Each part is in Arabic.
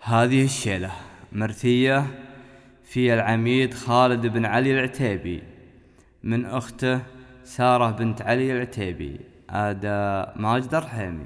هذه الشيلة مرثية في العميد خالد بن علي العتيبي من أخته سارة بنت علي العتيبي أدا ماجد الرحيمي.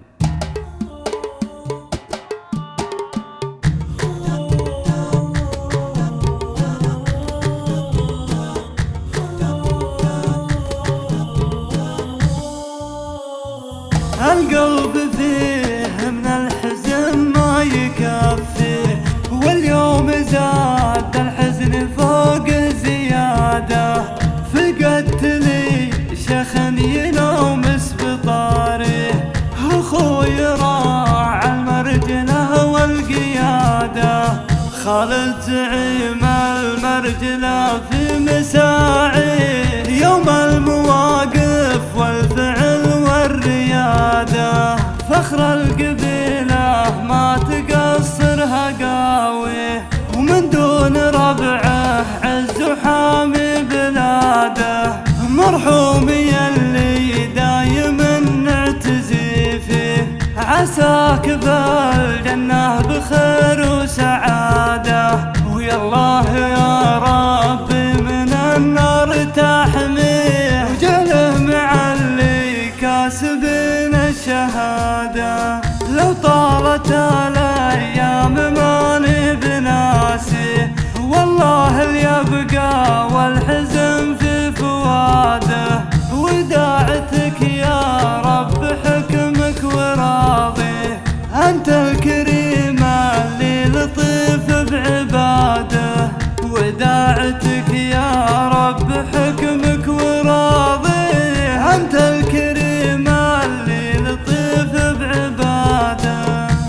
القلب فيه من الحزن ما يكفيه، واليوم زاد الحزن فوق زيادة. فقدت لي شيخ ينومس بطاره، اخوي راع المرجله والقيادة. خالد زعيم المرجله في مساعيه، يوم المواقف والفعل والريادة. فخر القبيلة ما تقصرها قاويه، ومن دون ربعه عز وحامي بلاده. مرحوم يلي دايم نعتزي فيه، عساك بالجنة بخير وسعادة. ويا الله يا ربي من النار تحميه، وجله مع اللي كاسبين الشهادة. لو طالت الأيام ماني بناسيه، والله اللي يبقى والحزن في فواده. وداعتك يا رب حكمك وراضيه، أنت الكريم اللي لطيف بعباده. وداعتك يا رب حكمك وراضيه، أنت الكريم اللي لطيف بعباده.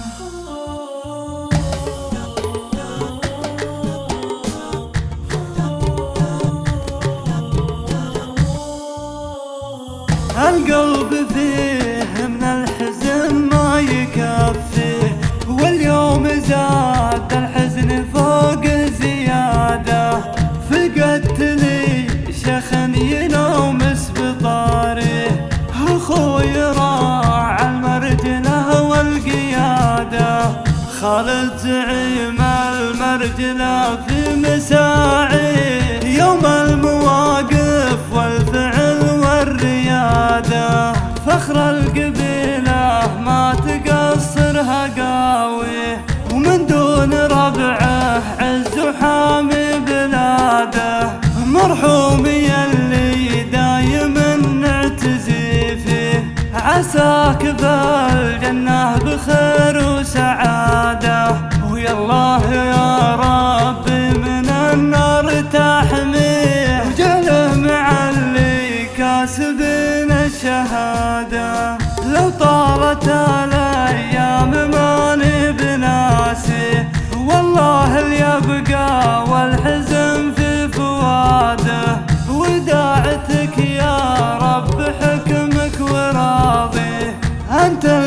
القلب فيه من الحزن ما يكفيه، واليوم زاد الحزن فوق زيادة. فقدت لي شيخ ينومس بطاره، اخوي راع المرجله والقيادة. خالد زعيم المرجله في مساعيه، يوم المواقف والفعل والريادة. فخر القبيلة ما تقصرها قاويه، ومن دون ربعه عز وحامي بلاده. مرحوم يلي دايم نعتزي فيه، عساك بالجنة بخير وسعادة. ويا الله يا ربي من النار تحميه، وجله مع اللي كاسبين الشهادة. لو طالت الأيام ماني بناسيه، والله اللي يبقى والحزن في فواده. وداعتك يا رب حكمك وراضيه، أنت